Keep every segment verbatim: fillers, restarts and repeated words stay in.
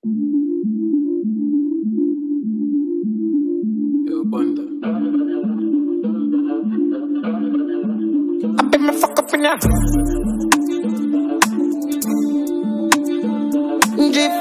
Yo, Bunda. I bet me fuck up in ya. Jeep,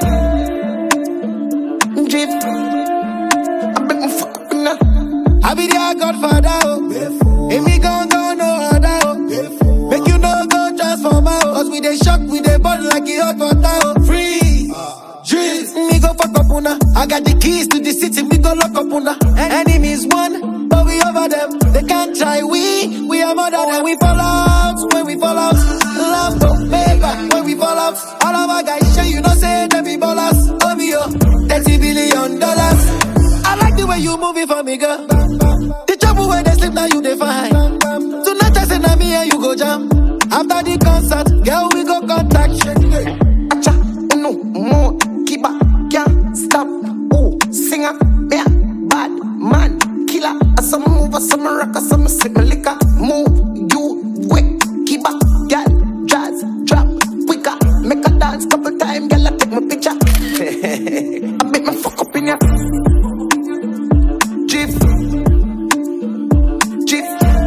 Jeep. I bet me fuck up in ya. I be their godfather, oh. If me gon' go no other, oh. Make you no go transform out. Cause we dey shock, we dey burn like a hot water, oh. Free, Jeep. Me go fuck up una. I got the keys to the city, we go lock up una. Enemies won, but we over them. They can't try, we, we are more than them. We fall out, when we fall out. Love to paper, when we fall out. All of our guys show you know say they be ballers. Oh me yo, thirty billion dollars. I like the way you move it for me, girl. The trouble where they sleep now you dey fine. Tonight I say na me and you go jam. After the concert, girl we go contact. Acha, uno, more, keep up, can't stop. Oh, singer, yeah, bad man, killer. As some move, as some rock, as some sip my liquor. Move, you, wait, keep up, girl, jazz, drop, quicker. Make a dance couple times, girl, I take my picture. I make me fuck up in ya. Jeep, Jeep,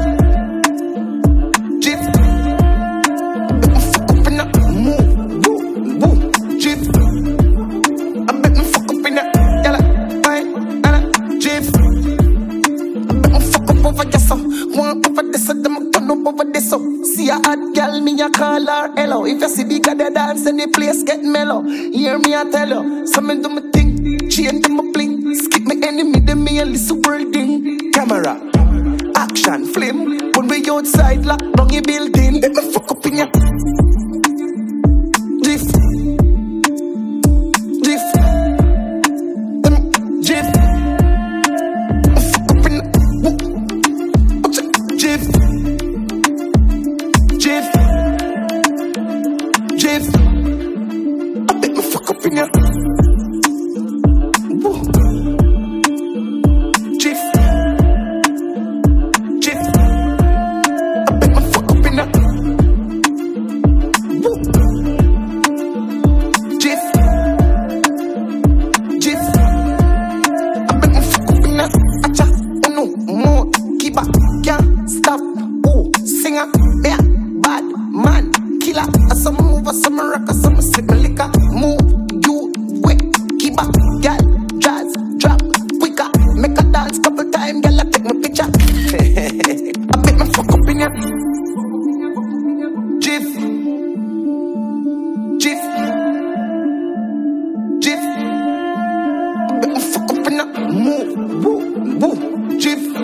Jeep. Make me fuck up in ya. Move, boom, boom, Jeep. I make me fuck up in ya. Girl, I, I, Jeep. I make me fuck up over this, so one over this, so them turn up over this, so see a hot girl, me a call her hello. If you see bigger the dance, then the place get mellow. Hear me, I tell you, so me do me thing, change my bling, skip me enemy, then me a little world thing. Camera, action, flame, when we outside, lock down your building, let me fuck up in ya. Drift, drift, um, drift. I fuck up in ya. Woo. Watch it, drift, drift, drift. I bet me fuck up in ya. Woo. Drift, drift. I bet me fuck up in ya. Woo. Drift, drift. I bet me fuck up in ya. Acha, uno, more, keep up, can't stop. Oh, singer, yeah, bad man, killer. As some move, as some rock, as some sip my liquor. Move, you, wait, keep up, girl, jazz, drop, quicker. Make a dance couple times, girl, I take my picture. I make me fuck up in ya. Jeep, Jeep, Jeep. I make me fuck up in ya. Move, woo, woo, Jeep.